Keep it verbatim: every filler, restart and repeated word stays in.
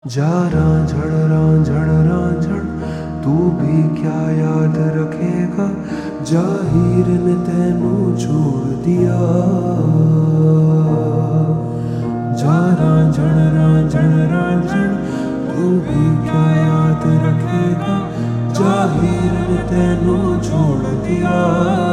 जा रांझण रांझण रांझण तू भी क्या याद रखेगा, जाहिर ने तेनू छोड़ दिया। जा रांझण रांझण रांझण तू भी क्या याद रखेगा, जाहिर ने तेनू छोड़ दिया।